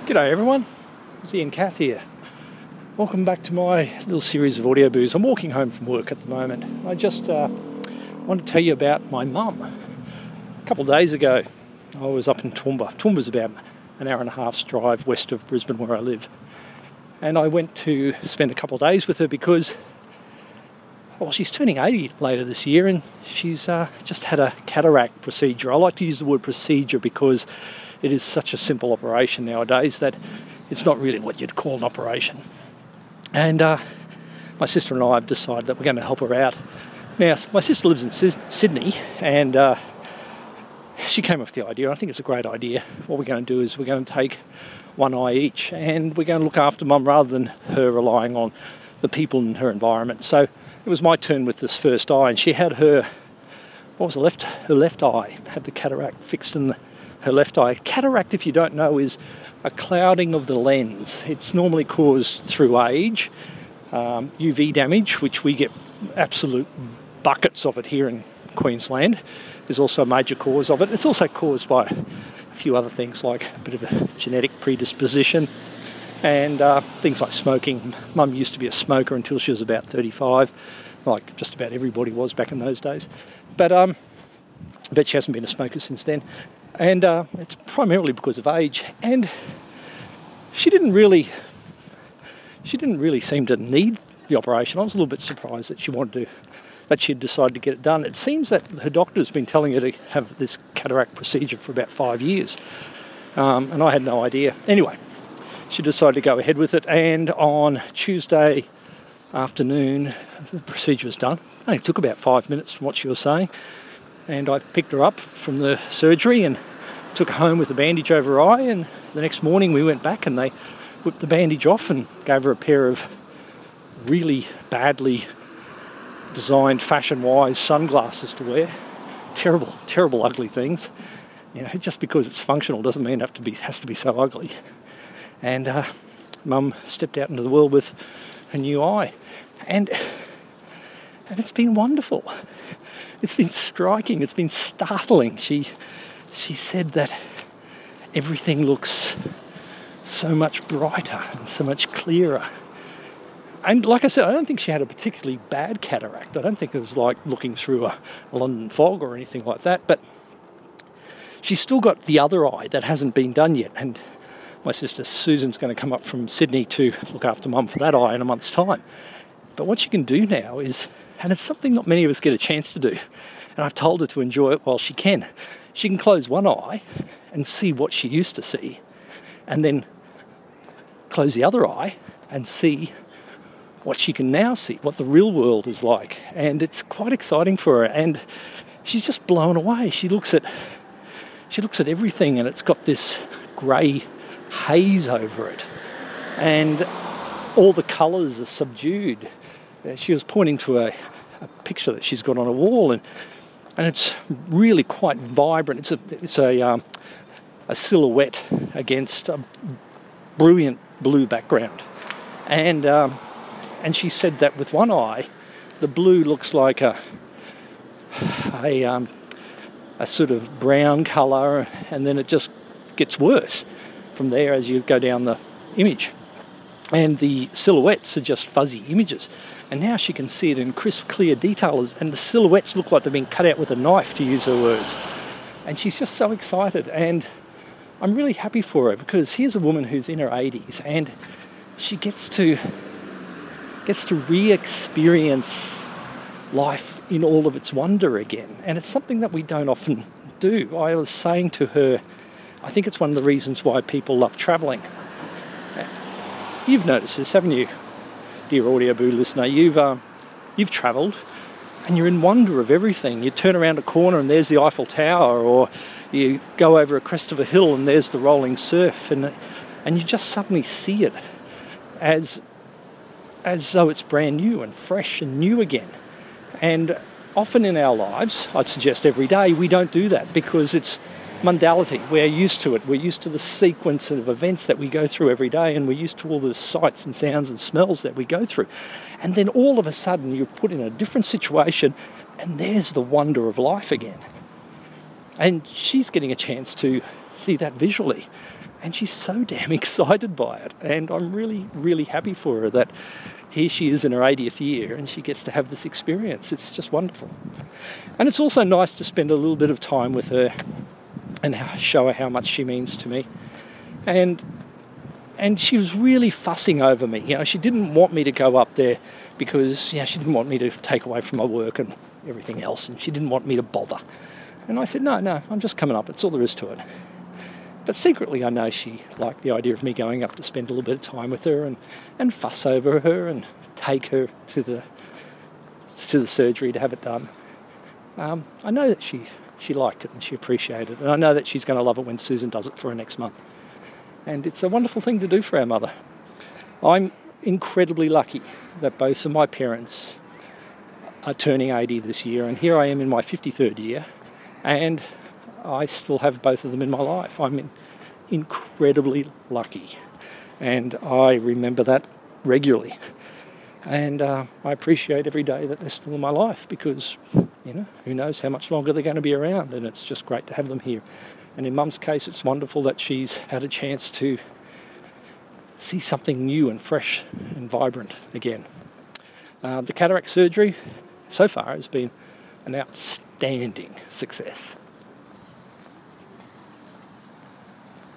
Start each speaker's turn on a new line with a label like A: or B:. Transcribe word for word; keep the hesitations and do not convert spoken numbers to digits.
A: G'day everyone, it's Ian Cath here. Welcome back to my little series of audio boos. I'm walking home from work at the moment. I just uh, want to tell you about my mum. A couple of days ago, I was up in Toowoomba. Toowoomba's about an hour and a half's drive west of Brisbane where I live. And I went to spend a couple of days with her because, well, she's turning eighty later this year and she's uh, just had a cataract procedure. I like to use the word procedure because it is such a simple operation nowadays that it's not really what you'd call an operation. And uh, my sister and I have decided that we're going to help her out. Now, my sister lives in Sydney and uh, she came up with the idea. I think it's a great idea. What we're going to do is we're going to take one eye each and we're going to look after Mum rather than her relying on the people in her environment. So it was my turn with this first eye, and she had her, what was the left, her left eye, had the cataract fixed in the her left eye. Cataract, if you don't know, is a clouding of the lens. It's normally caused through age, um, U V damage, which we get absolute buckets of it here in Queensland. There's also a major cause of it. It's also caused by a few other things like a bit of a genetic predisposition and uh, things like smoking. Mum used to be a smoker until she was about thirty-five, like just about everybody was back in those days. But um, I bet she hasn't been a smoker since then. And uh, it's primarily because of age. And she didn't really, she didn't really seem to need the operation. I was a little bit surprised that she wanted to, that she'd decided to get it done. It seems that her doctor's been telling her to have this cataract procedure for about five years. Um, and I had no idea. Anyway, she decided to go ahead with it. And on Tuesday afternoon, the procedure was done. It only took about five minutes from what she was saying. And I picked her up from the surgery and took her home with a bandage over her eye, and the next morning we went back and they whipped the bandage off and gave her a pair of really badly designed fashion-wise sunglasses to wear. Terrible, terrible ugly things. You know, just because it's functional doesn't mean it have to be, has to be so ugly. And uh, Mum stepped out into the world with a new eye. And, and it's been wonderful. It's been striking, it's been startling. She she said that everything looks so much brighter and so much clearer. And like I said, I don't think she had a particularly bad cataract. I don't think it was like looking through a, a London fog or anything like that. But she's still got the other eye that hasn't been done yet. And my sister Susan's going to come up from Sydney to look after Mum for that eye in a month's time. But what she can do now is, and it's something not many of us get a chance to do, and I've told her to enjoy it while she can, she can close one eye and see what she used to see, and then close the other eye and see what she can now see, what the real world is like. And it's quite exciting for her, and she's just blown away. She looks at she looks at everything, and it's got this grey haze over it, and all the colours are subdued. Uh, she was pointing to a, a picture that she's got on a wall, and and it's really quite vibrant. It's a it's a um, a silhouette against a brilliant blue background, and um, and she said that with one eye, the blue looks like a a um, a sort of brown colour, and then it just gets worse from there as you go down the image. And the silhouettes are just fuzzy images. And now she can see it in crisp, clear details, and the silhouettes look like they've been cut out with a knife, to use her words. And she's just so excited, and I'm really happy for her, because here's a woman who's in her eighties, and she gets to gets to re-experience life in all of its wonder again. And it's something that we don't often do. I was saying to her, I think it's one of the reasons why people love travelling. You've noticed this, haven't you, dear Audio Boo listener? You've uh, you've travelled and you're in wonder of everything. You turn around a corner and there's the Eiffel Tower, or you go over a crest of a hill and there's the rolling surf, and and you just suddenly see it as as though it's brand new and fresh and new again. And often in our lives, I'd suggest every day, we don't do that because it's mundality. We're used to it. We're used to the sequence of events that we go through every day, and we're used to all the sights and sounds and smells that we go through. And then all of a sudden you're put in a different situation, and there's the wonder of life again. And she's getting a chance to see that visually. And she's so damn excited by it. And I'm really, really happy for her that here she is in her eightieth year and she gets to have this experience. It's just wonderful. And it's also nice to spend a little bit of time with her and show her how much she means to me. And and she was really fussing over me. You know, she didn't want me to go up there because, you know, she didn't want me to take away from my work and everything else, and she didn't want me to bother. And I said, no, no, I'm just coming up. That's all there is to it. But secretly I know she liked the idea of me going up to spend a little bit of time with her and, and fuss over her and take her to the to the surgery to have it done. Um, I know that she, she liked it and she appreciated it. And I know that she's going to love it when Susan does it for her next month. And it's a wonderful thing to do for our mother. I'm incredibly lucky that both of my parents are turning eighty this year, and here I am in my fifty-third year, and I still have both of them in my life. I'm in, incredibly lucky, and I remember that regularly. And uh, I appreciate every day that they're still in my life because, you know, who knows how much longer they're going to be around, and it's just great to have them here. And in Mum's case, it's wonderful that she's had a chance to see something new and fresh and vibrant again. Uh, the cataract surgery so far has been an outstanding success.